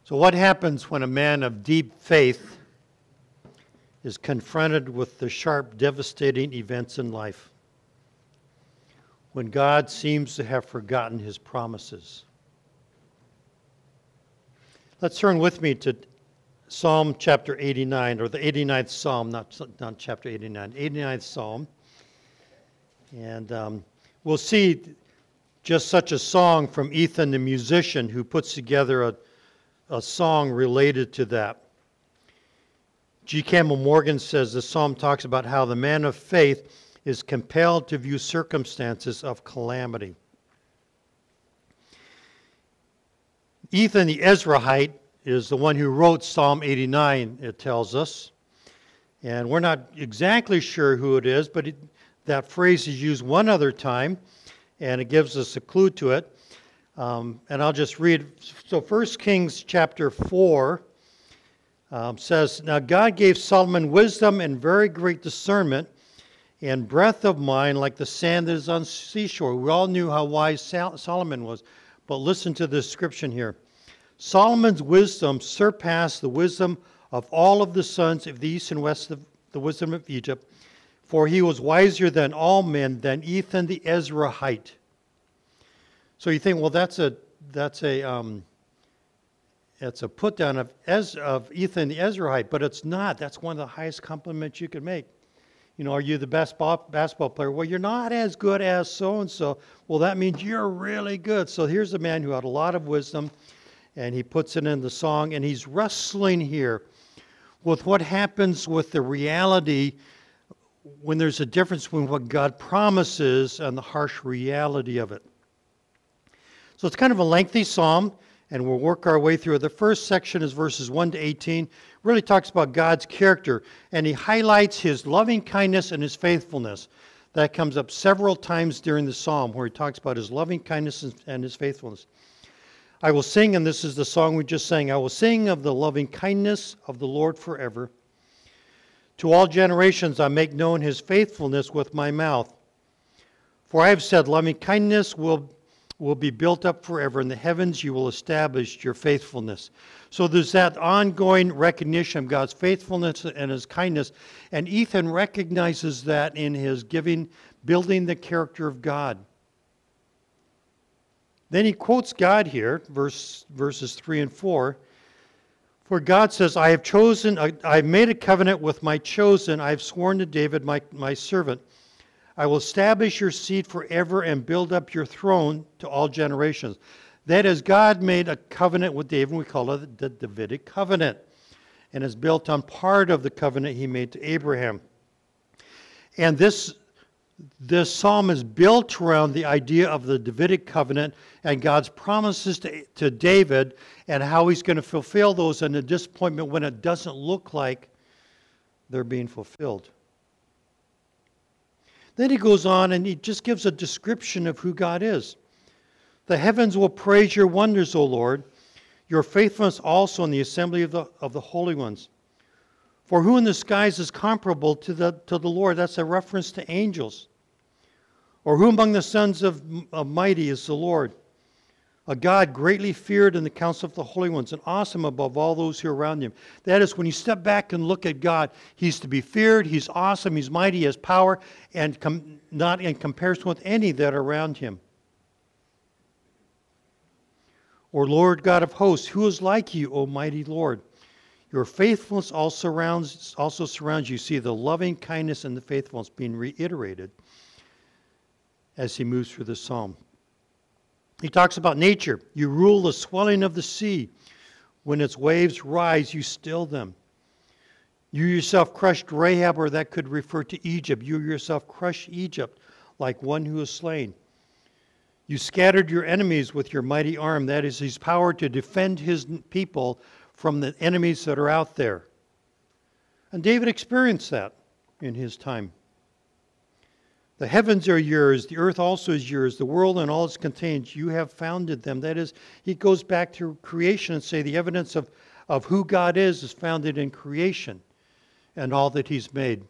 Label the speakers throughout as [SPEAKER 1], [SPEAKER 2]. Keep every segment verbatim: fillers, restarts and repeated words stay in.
[SPEAKER 1] So what happens when a man of deep faith is confronted with the sharp, devastating events in life? When God seems to have forgotten his promises. Let's turn with me to Psalm chapter eighty-nine, or the eighty-ninth Psalm, not, not chapter eighty-nine, eighty-ninth Psalm. And um, we'll see just such a song from Ethan the musician, who puts together a, a song related to that. G. Campbell Morgan says the psalm talks about how the man of faith is compelled to view circumstances of calamity. Ethan the Ezrahite is the one who wrote Psalm eighty-nine, it tells us. And we're not exactly sure who it is, but it, that phrase is used one other time, and it gives us a clue to it. Um, and I'll just read. So First Kings chapter four um, says, Now God gave Solomon wisdom and very great discernment and breadth of mind like the sand that is on seashore. We all knew how wise Sol- Solomon was. But listen to the description here. Solomon's wisdom surpassed the wisdom of all of the sons of the east and west of the wisdom of Egypt, for he was wiser than all men, than Ethan the Ezrahite. So you think, well, that's a that's a um, that's a put down of Ez, of Ethan the Ezrahite, but it's not. That's one of the highest compliments you could make. You know, are you the best basketball player? Well, you're not as good as so-and-so. Well, that means you're really good. So here's a man who had a lot of wisdom, and he puts it in the song, and he's wrestling here with what happens with the reality when there's a difference between what God promises and the harsh reality of it. So it's kind of a lengthy psalm, and we'll work our way through it. The first section is verses one to eighteen. Really talks about God's character, and he highlights his loving kindness and his faithfulness. That comes up several times during the psalm, where he talks about his loving kindness and his faithfulness. I will sing, and this is the song we just sang, I will sing of the loving kindness of the Lord forever. To all generations I make known his faithfulness with my mouth. For I have said, loving kindness will will be built up forever. In the heavens you will establish your faithfulness. So there's that ongoing recognition of God's faithfulness and his kindness. And Ethan recognizes that in his giving, building the character of God. Then he quotes God here, verse, verses three and four. For God says, I have chosen, I, I have made a covenant with my chosen. I have sworn to David, my, my servant. I will establish your seed forever and build up your throne to all generations. That is, God made a covenant with David. We call it the Davidic covenant. And it's built on part of the covenant he made to Abraham. And this, this psalm is built around the idea of the Davidic covenant and God's promises to, to David and how he's going to fulfill those and the disappointment when it doesn't look like they're being fulfilled. Then he goes on and he just gives a description of who God is. The heavens will praise your wonders, O Lord, your faithfulness also in the assembly of the, of the holy ones. For who in the skies is comparable to the, to the Lord? That's a reference to angels. Or who among the sons of, of mighty is the Lord? A God greatly feared in the council of the holy ones and awesome above all those who are around him. That is, when you step back and look at God, he's to be feared, he's awesome, he's mighty, he has power, and com- not in comparison with any that are around him. Or Lord God of hosts, who is like you, O mighty Lord? Your faithfulness also surrounds, also surrounds you. See the loving kindness and the faithfulness being reiterated as he moves through the psalm. He talks about nature. You rule the swelling of the sea. When its waves rise, you still them. You yourself crushed Rahab, or that could refer to Egypt. You yourself crushed Egypt like one who is slain. You scattered your enemies with your mighty arm. That is his power to defend his people from the enemies that are out there. And David experienced that in his time. The heavens are yours, the earth also is yours, the world and all its contains, you have founded them. That is, he goes back to creation and say the evidence of, of who God is is founded in creation and all that he's made.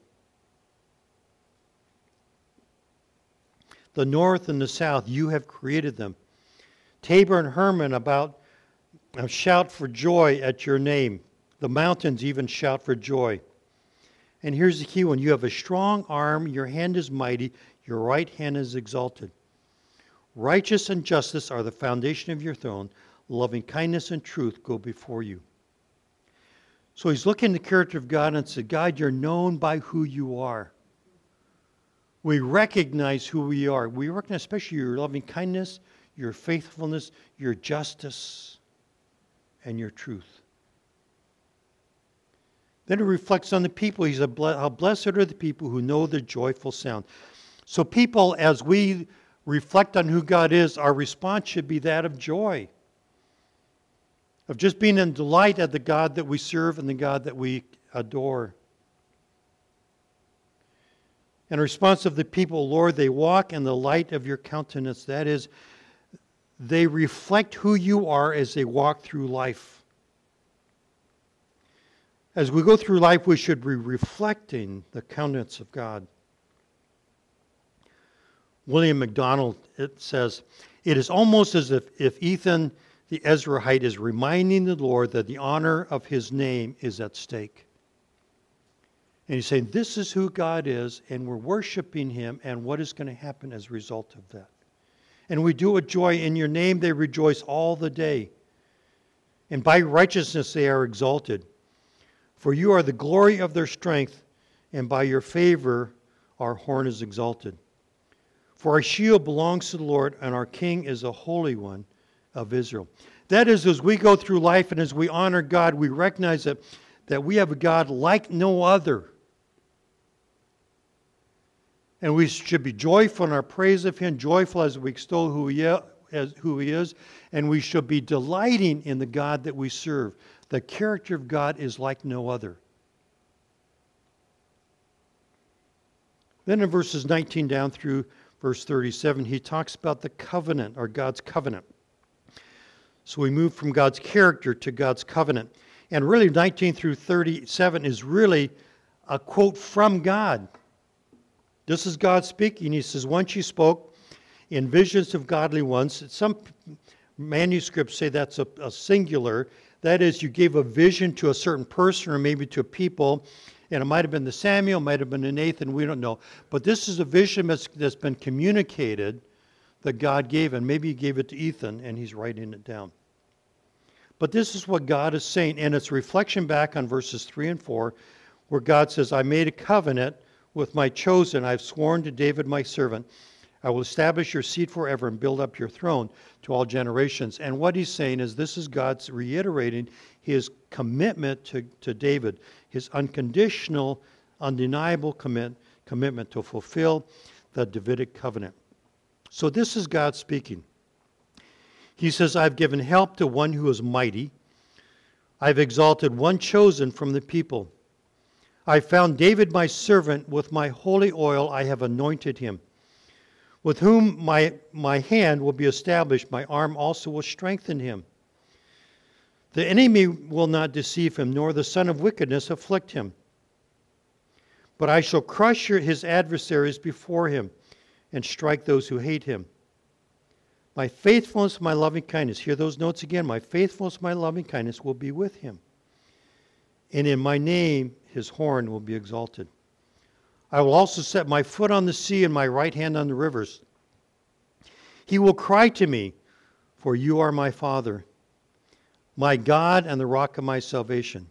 [SPEAKER 1] The north and the south, you have created them. Tabor and Hermon about Now shout for joy at your name. The mountains even shout for joy. And here's the key one. You have a strong arm. Your hand is mighty. Your right hand is exalted. Righteousness and justice are the foundation of your throne. Loving kindness and truth go before you. So he's looking at the character of God and said, God, you're known by who you are. We recognize who we are. We recognize especially your loving kindness, your faithfulness, your justice, and your truth. Then it reflects on the people. He said, how blessed are the people who know the joyful sound. So people, as we reflect on who God is, our response should be that of joy. Of just being in delight at the God that we serve and the God that we adore. And a response of the people, Lord, they walk in the light of your countenance. That is, they reflect who you are as they walk through life. As we go through life, we should be reflecting the countenance of God. William MacDonald, it says, it is almost as if, if Ethan the Ezrahite is reminding the Lord that the honor of his name is at stake. And he's saying, this is who God is, and we're worshiping him, and what is going to happen as a result of that. And we do it with joy. In your name they rejoice all the day. And by righteousness they are exalted. For you are the glory of their strength, and by your favor our horn is exalted. For our shield belongs to the Lord, and our King is the Holy One of Israel. That is, as we go through life and as we honor God, we recognize that, that we have a God like no other. And we should be joyful in our praise of him, joyful as we extol who he, as who he is, and we should be delighting in the God that we serve. The character of God is like no other. Then in verses nineteen down through verse thirty-seven, he talks about the covenant, or God's covenant. So we move from God's character to God's covenant. And really nineteen through thirty-seven is really a quote from God. This is God speaking. He says, once you spoke in visions of godly ones. Some manuscripts say that's a, a singular. That is, you gave a vision to a certain person or maybe to a people. And it might have been the Samuel, might have been the Nathan, we don't know. But this is a vision that's, that's been communicated that God gave. And maybe he gave it to Ethan and he's writing it down. But this is what God is saying. And it's reflection back on verses three and four where God says, I made a covenant with my chosen. I've sworn to David my servant. I will establish your seed forever and build up your throne to all generations. And what he's saying is this is God's reiterating his commitment to, to David, his unconditional, undeniable commit, commitment to fulfill the Davidic covenant. So this is God speaking. He says, I've given help to one who is mighty. I've exalted one chosen from the people. I found David my servant. With my holy oil I have anointed him. With whom my, my hand will be established, my arm also will strengthen him. The enemy will not deceive him, nor the son of wickedness afflict him. But I shall crush his adversaries before him and strike those who hate him. My faithfulness, my loving kindness, hear those notes again, my faithfulness, my loving kindness will be with him. And in my name his horn will be exalted. I will also set my foot on the sea and my right hand on the rivers. He will cry to me, for you are my Father, my God and the rock of my salvation.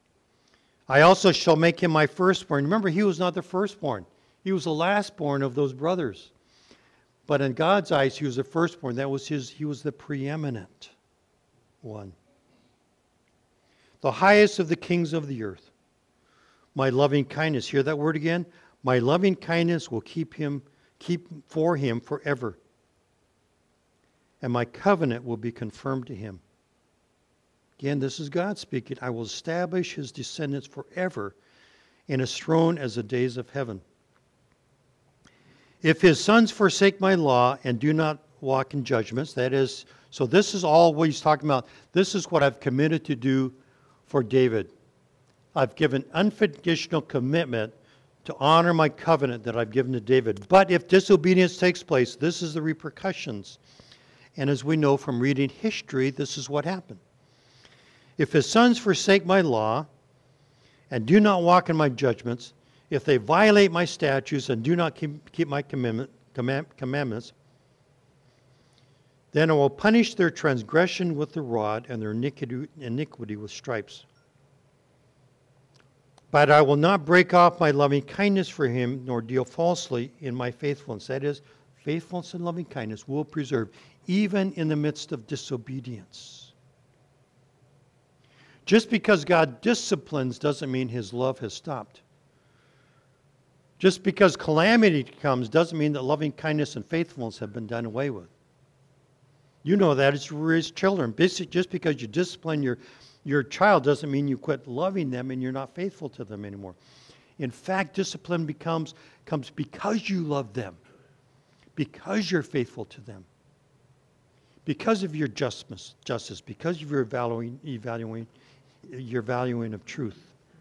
[SPEAKER 1] I also shall make him my firstborn. Remember, he was not the firstborn. He was the lastborn of those brothers. But in God's eyes, he was the firstborn. That was his, he was the preeminent one. The highest of the kings of the earth. My loving kindness, hear that word again? My loving kindness will keep him, keep for him forever. And my covenant will be confirmed to him. Again, this is God speaking. I will establish his descendants forever and his throne as the days of heaven. If his sons forsake my law and do not walk in judgments, that is, so this is all what he's talking about. This is what I've committed to do for David. I've given unconditional commitment to honor my covenant that I've given to David. But if disobedience takes place, this is the repercussions. And as we know from reading history, this is what happened. If his sons forsake my law and do not walk in my judgments, if they violate my statutes and do not keep, keep my commandment, command, commandments, then I will punish their transgression with the rod and their iniquity, iniquity with stripes. But I will not break off my loving kindness for him, nor deal falsely in my faithfulness. That is, faithfulness and loving kindness will preserve, even in the midst of disobedience. Just because God disciplines doesn't mean his love has stopped. Just because calamity comes doesn't mean that loving kindness and faithfulness have been done away with. You know that as raised children. Basically, just because you discipline your, your child doesn't mean you quit loving them and you're not faithful to them anymore. In fact, discipline becomes comes because you love them, because you're faithful to them, because of your justice, justice, because of your valuing, evaluating, your valuing of truth.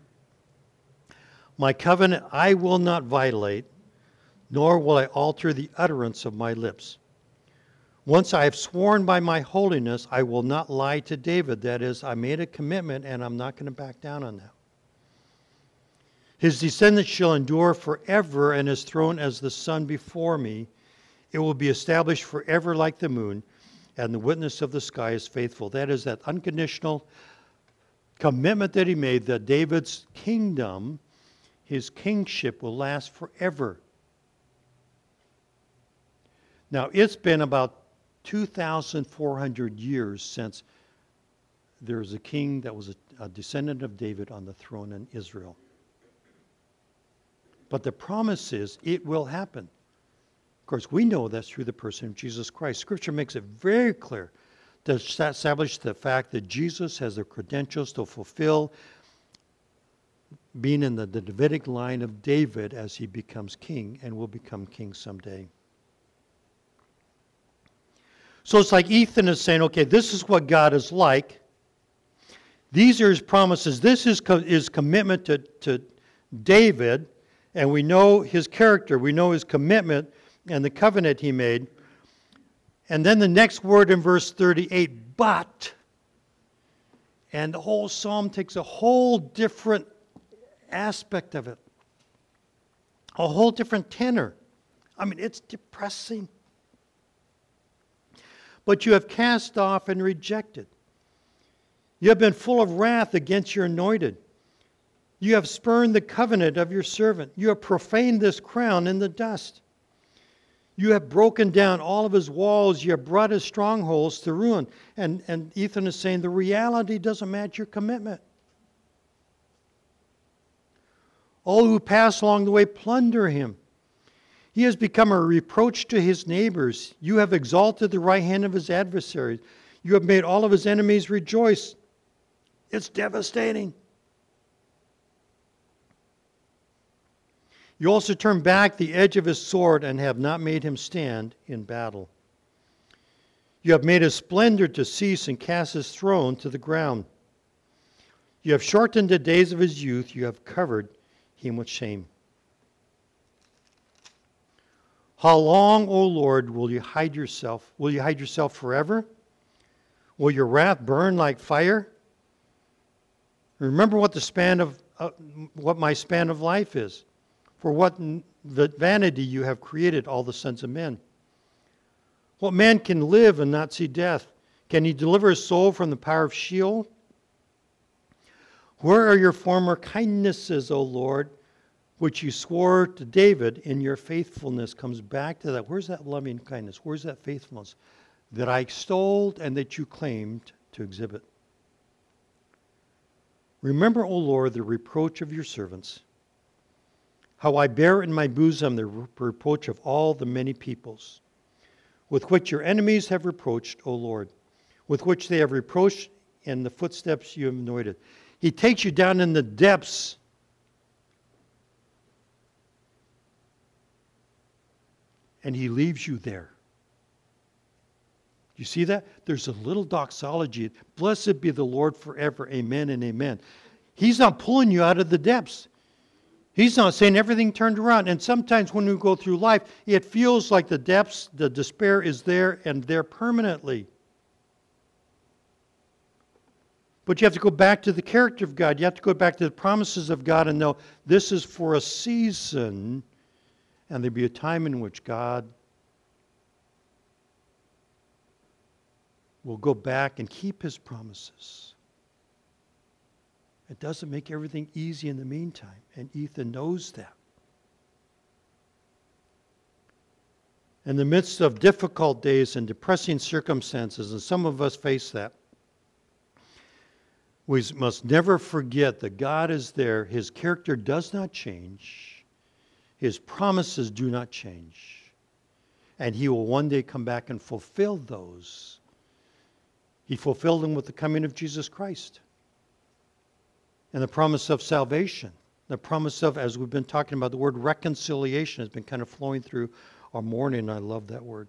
[SPEAKER 1] My covenant I will not violate, nor will I alter the utterance of my lips. Once I have sworn by my holiness, I will not lie to David. That is, I made a commitment and I'm not going to back down on that. His descendants shall endure forever, and his throne as the sun before me. It will be established forever like the moon, and the witness of the sky is faithful. That is that unconditional commitment that he made that David's kingdom, his kingship, will last forever. Now, it's been about two thousand four hundred years since there was a king that was a, a descendant of David on the throne in Israel. But the promise is it will happen. Of course, we know that's through the person of Jesus Christ. Scripture makes it very clear to establish the fact that Jesus has the credentials to fulfill being in the, the Davidic line of David as he becomes king and will become king someday. So it's like Ethan is saying, okay, this is what God is like. These are his promises. This is co- his commitment to, to David. And we know his character. We know his commitment and the covenant he made. And then the next word in verse thirty-eight, but. And the whole psalm takes a whole different aspect of it. A whole different tenor. I mean, it's depressing. But you have cast off and rejected. You have been full of wrath against your anointed. You have spurned the covenant of your servant. You have profaned this crown in the dust. You have broken down all of his walls. You have brought his strongholds to ruin. And, and Ethan is saying the reality doesn't match your commitment. All who pass along the way plunder him. He has become a reproach to his neighbors. You have exalted the right hand of his adversaries. You have made all of his enemies rejoice. It's devastating. You also turn back the edge of his sword and have not made him stand in battle. You have made his splendor to cease and cast his throne to the ground. You have shortened the days of his youth. You have covered him with shame. How long, O Lord, will you hide yourself? Will you hide yourself forever? Will your wrath burn like fire? Remember what the span of uh, what my span of life is. For what the vanity you have created all the sons of men. What man can live and not see death? Can he deliver his soul from the power of Sheol? Where are your former kindnesses, O Lord, which you swore to David in your faithfulness? Comes back to that. Where's that loving kindness? Where's that faithfulness that I extolled and that you claimed to exhibit? Remember, O Lord, the reproach of your servants, how I bear in my bosom the reproach of all the many peoples, with which your enemies have reproached, O Lord, with which they have reproached in the footsteps you have anointed. He takes you down in the depths and he leaves you there. You see that? There's a little doxology. Blessed be the Lord forever. Amen and amen. He's not pulling you out of the depths. He's not saying everything turned around. And sometimes when we go through life, it feels like the depths, the despair is there and there permanently. But you have to go back to the character of God. You have to go back to the promises of God and know this is for a season, and there'll be a time in which God will go back and keep his promises. It doesn't make everything easy in the meantime, and Ethan knows that. In the midst of difficult days and depressing circumstances, and some of us face that, we must never forget that God is there. His character does not change. His promises do not change. And he will one day come back and fulfill those. He fulfilled them with the coming of Jesus Christ. And the promise of salvation. The promise of, as we've been talking about, the word reconciliation has been kind of flowing through our morning. I love that word.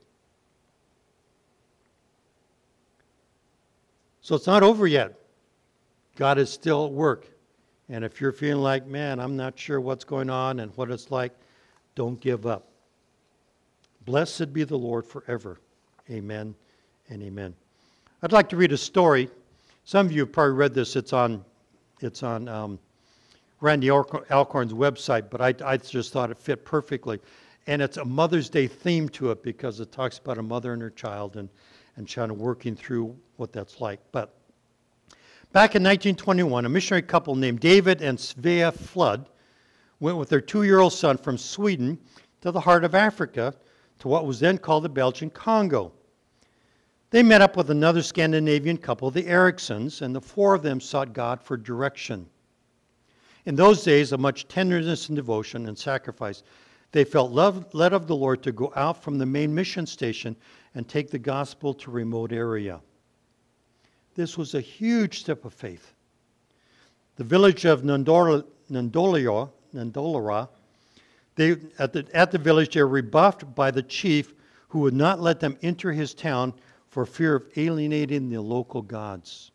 [SPEAKER 1] So it's not over yet. God is still at work. And if you're feeling like, man, I'm not sure what's going on and what it's like, don't give up. Blessed be the Lord forever. Amen and amen. I'd like to read a story. Some of you have probably read this. It's on, it's on um, Randy Alcorn's website, but I, I just thought it fit perfectly. And it's a Mother's Day theme to it because it talks about a mother and her child and, and kind of working through what that's like. But back in nineteen twenty-one, a missionary couple named David and Svea Flood went with their two-year-old son from Sweden to the heart of Africa, to what was then called the Belgian Congo. They met up with another Scandinavian couple, the Ericsons, and the four of them sought God for direction. In those days of much tenderness and devotion and sacrifice, they felt love, led of the Lord to go out from the main mission station and take the gospel to a remote area. This was a huge step of faith. The village of Nandor, Nandolio, Nandolora, they, at, the, at the village, they were rebuffed by the chief who would not let them enter his town for fear of alienating the local gods.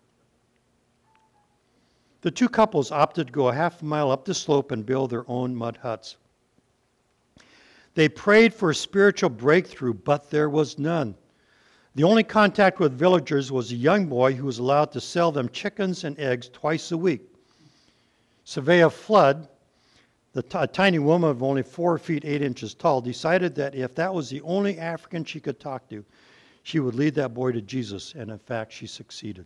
[SPEAKER 1] The two couples opted to go a half a mile up the slope and build their own mud huts. They prayed for a spiritual breakthrough, but there was none. The only contact with villagers was a young boy who was allowed to sell them chickens and eggs twice a week. Svea Flood, the t- a tiny woman of only four feet eight inches tall, decided that if that was the only African she could talk to, she would lead that boy to Jesus, and in fact, she succeeded.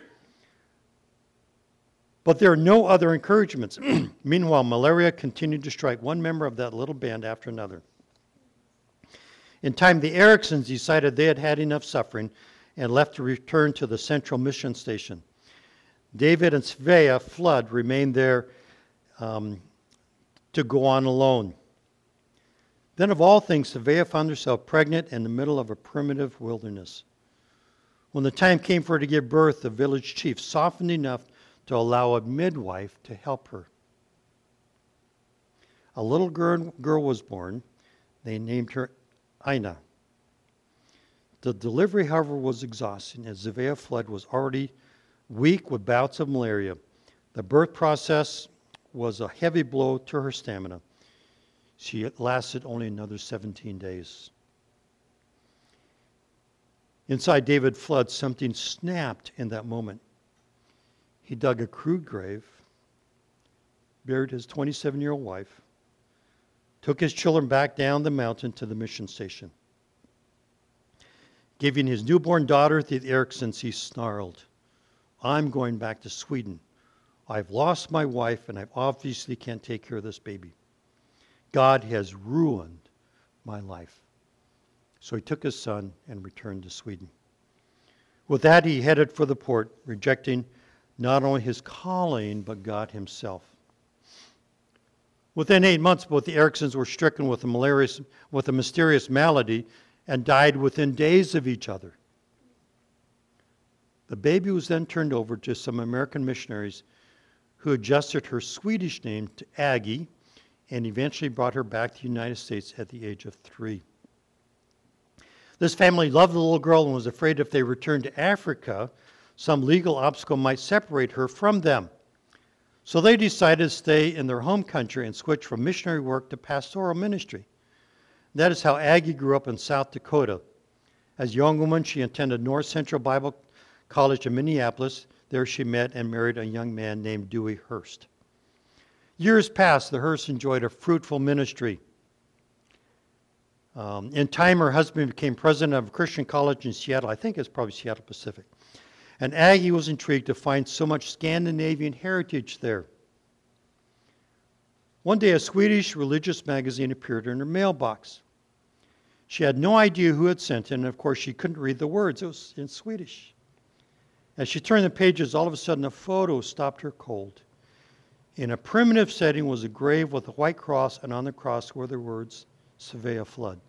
[SPEAKER 1] But there are no other encouragements. Meanwhile, malaria continued to strike one member of that little band after another. In time, the Ericsons decided they had had enough suffering and left to return to the central mission station. David and Svea Flood remained there um, to go on alone. Then, of all things, Svea found herself pregnant in the middle of a primitive wilderness. When the time came for her to give birth, the village chief softened enough to allow a midwife to help her. A little girl, girl was born. They named her Ina. The delivery, however, was exhausting, as Svea Flood was already weak with bouts of malaria. The birth process was a heavy blow to her stamina. She lasted only another seventeen days. Inside David Flood, something snapped in that moment. He dug a crude grave, buried his twenty-seven-year-old wife, took his children back down the mountain to the mission station. Giving his newborn daughter to the Ericsons, he snarled, "I'm going back to Sweden. I've lost my wife, and I obviously can't take care of this baby. God has ruined my life." So he took his son and returned to Sweden. With that, he headed for the port, rejecting not only his calling, but God himself. Within eight months, both the Ericsons were stricken with a, malarious, with a mysterious malady and died within days of each other. The baby was then turned over to some American missionaries who adjusted her Swedish name to Aggie and eventually brought her back to the United States at the age of three. This family loved the little girl and was afraid if they returned to Africa, some legal obstacle might separate her from them. So they decided to stay in their home country and switch from missionary work to pastoral ministry. That is how Aggie grew up in South Dakota. As a young woman, she attended North Central Bible College in Minneapolis, There she met and married a young man named Dewey Hurst. Years passed. The Hursts enjoyed a fruitful ministry. Um, in time, her husband became president of a Christian college in Seattle. I think it's probably Seattle Pacific. And Aggie was intrigued to find so much Scandinavian heritage there. One day, a Swedish religious magazine appeared in her mailbox. She had no idea who had sent it, and of course, she couldn't read the words. It was in Swedish. As she turned the pages, all of a sudden, a photo stopped her cold. In a primitive setting was a grave with a white cross, and on the cross were the words, Svea Flood.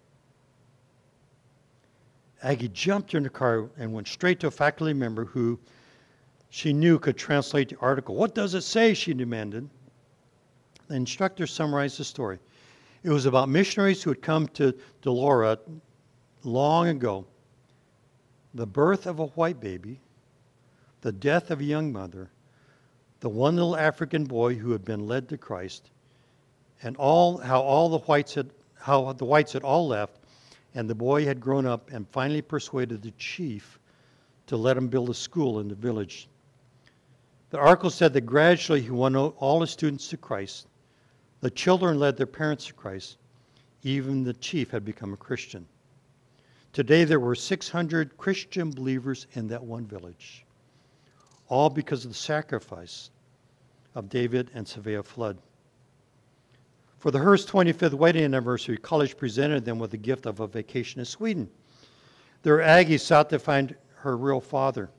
[SPEAKER 1] Aggie jumped in the car and went straight to a faculty member who she knew could translate the article. What does it say? She demanded. The instructor summarized the story. It was about missionaries who had come to Dalarna long ago. The birth of a white baby, the death of a young mother, the one little African boy who had been led to Christ, and all how all the whites had how the whites had all left, and the boy had grown up and finally persuaded the chief to let him build a school in the village. The article said that gradually he won all his students to Christ. The children led their parents to Christ. Even the chief had become a Christian. Today there were six hundred Christian believers in that one village, all because of the sacrifice of David and Svea Flood. For the Hurst twenty-fifth wedding anniversary, college presented them with the gift of a vacation in Sweden. Their Aggie sought to find her real father.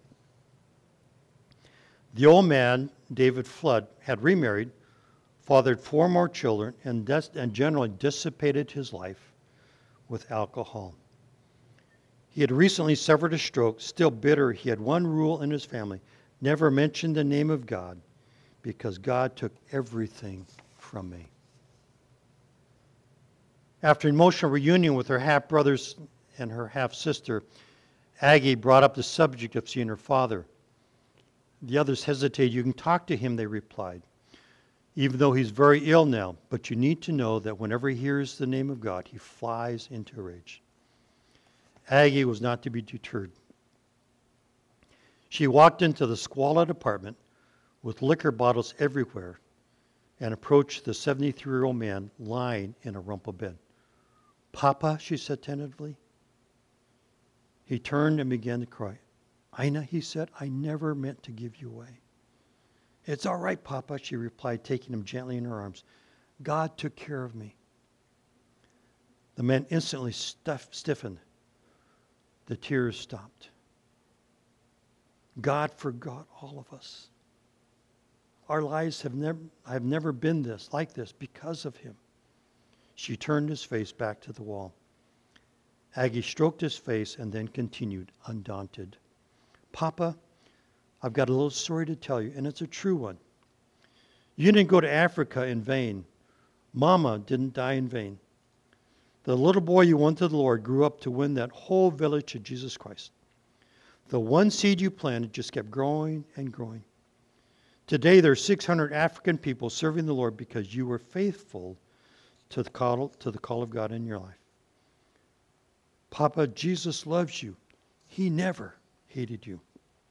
[SPEAKER 1] The old man, David Flood, had remarried, fathered four more children, and, des- and generally dissipated his life with alcohol. He had recently suffered a stroke. Still bitter, he had one rule in his family: never mention the name of God, because God took everything from me. After an emotional reunion with her half-brothers and her half-sister, Aggie brought up the subject of seeing her father. The others hesitated. You can talk to him, they replied, even though he's very ill now. But you need to know that whenever he hears the name of God, he flies into a rage. Aggie was not to be deterred. She walked into the squalid apartment with liquor bottles everywhere and approached the seventy-three-year-old man lying in a rumpled bed. Papa, she said tentatively. He turned and began to cry. Ina, he said, I never meant to give you away. It's all right, Papa, she replied, taking him gently in her arms. God took care of me. The man instantly stuff, stiffened. The tears stopped. God forgot all of us. Our lives have never, have never been this, like this, because of him. She turned his face back to the wall. Aggie stroked his face and then continued, undaunted. Papa, I've got a little story to tell you, and it's a true one. You didn't go to Africa in vain. Mama didn't die in vain. The little boy you won to the Lord grew up to win that whole village to Jesus Christ. The one seed you planted just kept growing and growing. Today there are six hundred African people serving the Lord because you were faithful to the call, to the call of God in your life. Papa, Jesus loves you. He never hated you.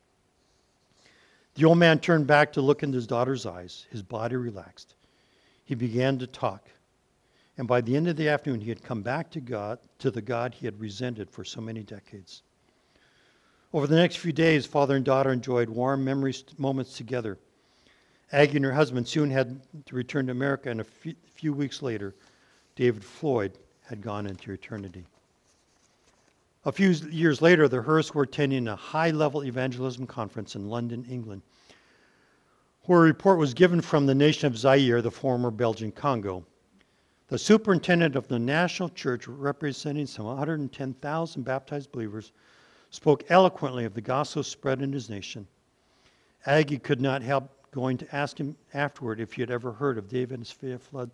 [SPEAKER 1] The old man turned back to look into his daughter's eyes. His body relaxed. He began to talk. And by the end of the afternoon, he had come back to God, to the God he had resented for so many decades. Over the next few days, father and daughter enjoyed warm memories moments together. Aggie and her husband soon had to return to America, and a few, few weeks later, David Floyd had gone into eternity. A few years later, the Hursts were attending a high-level evangelism conference in London, England, where a report was given from the nation of Zaire, the former Belgian Congo. The superintendent of the national church, representing some one hundred ten thousand baptized believers, spoke eloquently of the gospel spread in his nation. Aggie could not help going to ask him afterward if he had ever heard of David and Svea Flood.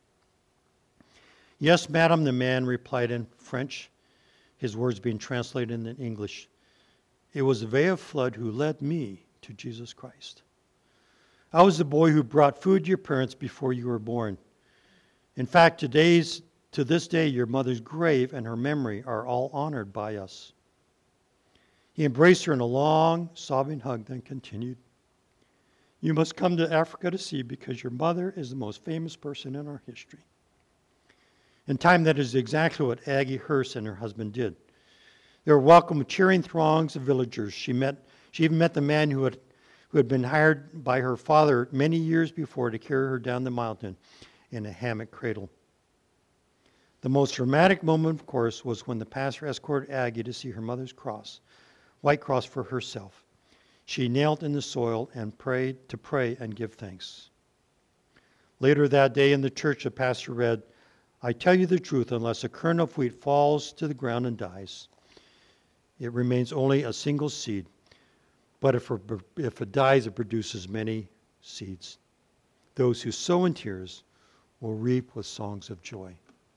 [SPEAKER 1] Yes, madam, the man replied in French, his words being translated into English. It was Svea Flood who led me to Jesus Christ. I was the boy who brought food to your parents before you were born. In fact, today's, to this day, your mother's grave and her memory are all honored by us. He embraced her in a long, sobbing hug, then continued, "You must come to Africa to see because your mother is the most famous person in our history." In time, that is exactly what Aggie Hearst and her husband did. They were welcomed with cheering throngs of villagers. She met, she even met the man who had, who had been hired by her father many years before to carry her down the mountain in a hammock cradle. The most dramatic moment, of course, was when the pastor escorted Aggie to see her mother's cross, white cross for herself. She knelt in the soil and prayed to pray and give thanks. Later that day in the church, the pastor read, "I tell you the truth, unless a kernel of wheat falls to the ground and dies, it remains only a single seed. But if it, if it dies, it produces many seeds. Those who sow in tears will reap with songs of joy."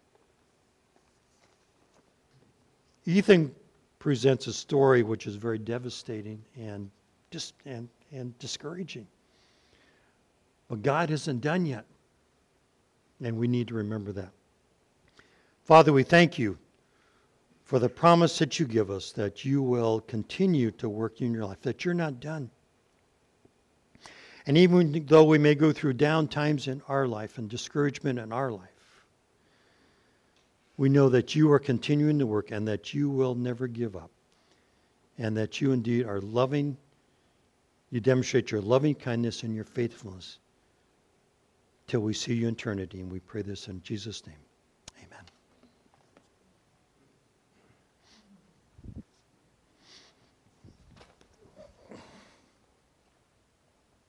[SPEAKER 1] Ethan presents a story which is very devastating and just and, and discouraging. But God isn't done yet, and we need to remember that. Father, we thank you for the promise that you give us that you will continue to work in your life, that you're not done. And even though we may go through down times in our life and discouragement in our life, we know that you are continuing to work and that you will never give up, and that you indeed are loving. You demonstrate your loving kindness and your faithfulness till we see you in eternity. And we pray this in Jesus' name.